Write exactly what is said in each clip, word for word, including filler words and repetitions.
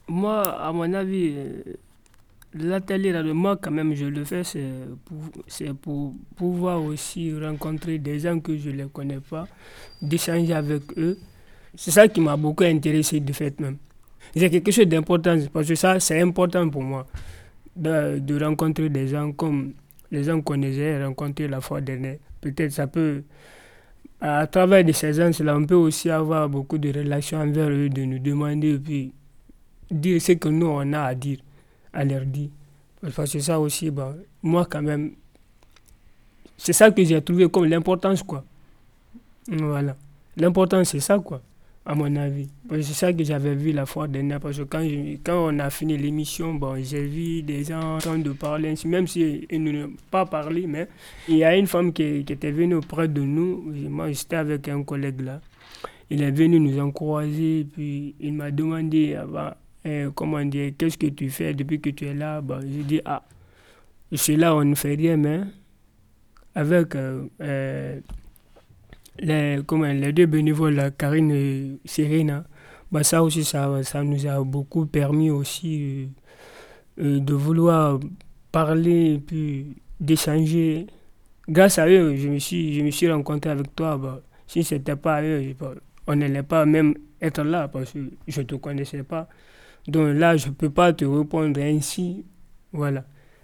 Moi, à mon avis, euh, l'atelier là, de moi, quand même, je le fais, c'est pour, c'est pour pouvoir aussi rencontrer des gens que je ne les connais pas, d'échanger avec eux. C'est ça qui m'a beaucoup intéressé, de fait, même. C'est quelque chose d'important, parce que ça, c'est important pour moi, de, de rencontrer des gens comme les gens qu'on j'ai rencontrés la fois dernière. Peut-être ça peut, à travers de ces gens-là, on peut aussi avoir beaucoup de relations envers eux, de nous demander, et puis dire ce que nous, on a à dire, à leur dire. Parce que ça aussi, bon, moi, quand même, c'est ça que j'ai trouvé comme l'importance, quoi. Voilà. L'important, c'est ça, quoi, à mon avis. Parce que c'est ça que j'avais vu la fois dernière. Parce que quand, je- quand on a fini l'émission, bon, j'ai vu des gens en train de parler, ainsi, même s'ils n'ont pas parlé, mais il y a une femme qui, qui était venue auprès de nous. Moi, j'étais avec un collègue là. Il est venu nous encourager, puis il m'a demandé, ah, bah, euh, comment dire, qu'est-ce que tu fais depuis que tu es là? Bah, j'ai dit, ah, je suis là, on ne fait rien, mais avec euh, euh, les, comment, les deux bénévoles, là, Karine et Serena, bah, ça aussi, ça, ça nous a beaucoup permis aussi euh, euh, de vouloir parler et puis d'échanger. Grâce à eux, je me suis, je me suis rencontré avec toi. Bah, si ce n'était pas eux, je- bah, on n'allait pas même être là parce que je ne te connaissais pas. Donc là, je ne peux pas te répondre ainsi. Voilà.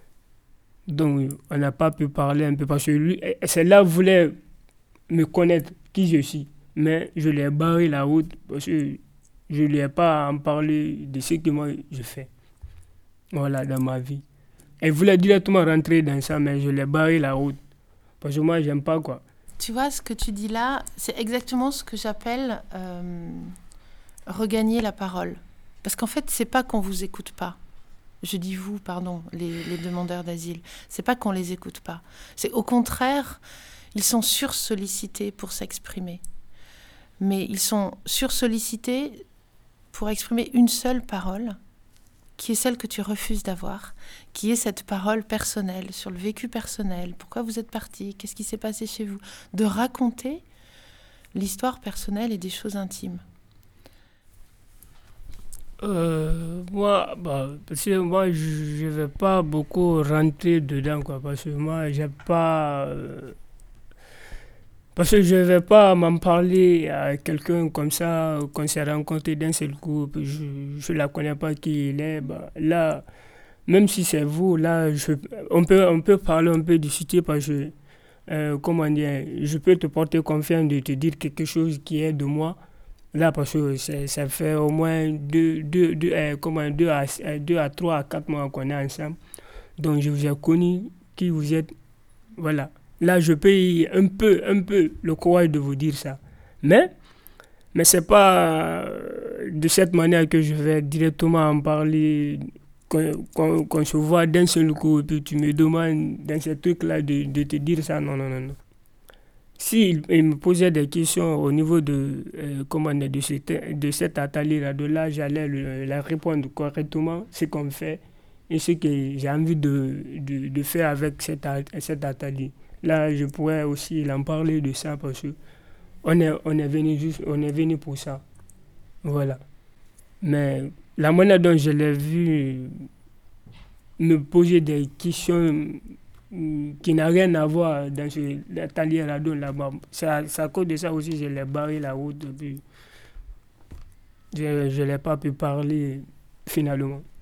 Donc, on n'a pas pu parler un peu parce que lui, celle-là voulait me connaître qui je suis. Mais je lui ai barré la route parce que je ne lui ai pas à en parler de ce que moi je fais. Voilà, dans ma vie. Elle voulait directement rentrer dans ça, mais je lui ai barré la route. Parce que moi, j'aime pas, quoi. Tu vois, ce que tu dis là, c'est exactement ce que j'appelle euh, regagner la parole. Parce qu'en fait, c'est pas qu'on vous écoute pas. Je dis vous, pardon, les, les demandeurs d'asile. C'est pas qu'on les écoute pas. C'est au contraire, ils sont sursollicités pour s'exprimer. Mais ils sont sursollicités pour exprimer une seule parole, qui est celle que tu refuses d'avoir, qui est cette parole personnelle, sur le vécu personnel, pourquoi vous êtes parti, qu'est-ce qui s'est passé chez vous, de raconter l'histoire personnelle et des choses intimes. Euh, moi, bah, parce que moi, je ne vais pas beaucoup rentrer dedans, quoi, parce que moi, j'ai pas... euh, parce que je ne vais pas m'en parler à quelqu'un comme ça, qu'on s'est rencontré d'un seul coup, puis je ne la connais pas qui il est. Bah, là, même si c'est vous, là, je, on, peut, on peut parler, on peut discuter, parce que, euh, comment dire, je peux te porter confiance de te dire quelque chose qui est de moi. Là, parce que c'est- ça fait au moins deux, deux, deux, euh, comment, deux, à, euh, deux à trois à quatre mois qu'on est ensemble. Donc, je vous ai connu, qui vous êtes. Voilà. Là, je peux y- un peu, un peu le courage de vous dire ça. Mais, mais c'est pas euh, de cette manière que je vais directement en parler, qu'on qu'on- qu'on se voit d'un seul coup, et puis tu me demandes dans ce truc-là de, de te dire ça. Non, non, non, non. S'il il me posait des questions au niveau de, euh, comment dire, de, cet, de cet atelier-là, de là, j'allais le- la répondre correctement, ce qu'on fait et ce que j'ai envie de, de, de faire avec cet, a- cet atelier. Là, je pourrais aussi en parler de ça parce que on est, on est venu juste, on est venu pour ça. Voilà. Mais la manière dont je l'ai vu me poser des questions mm, qui n'a rien à voir dans ce atelier radon là-bas. C'est à, c'est à cause de ça aussi je l'ai barré la route. Puis je ne l'ai pas pu parler finalement.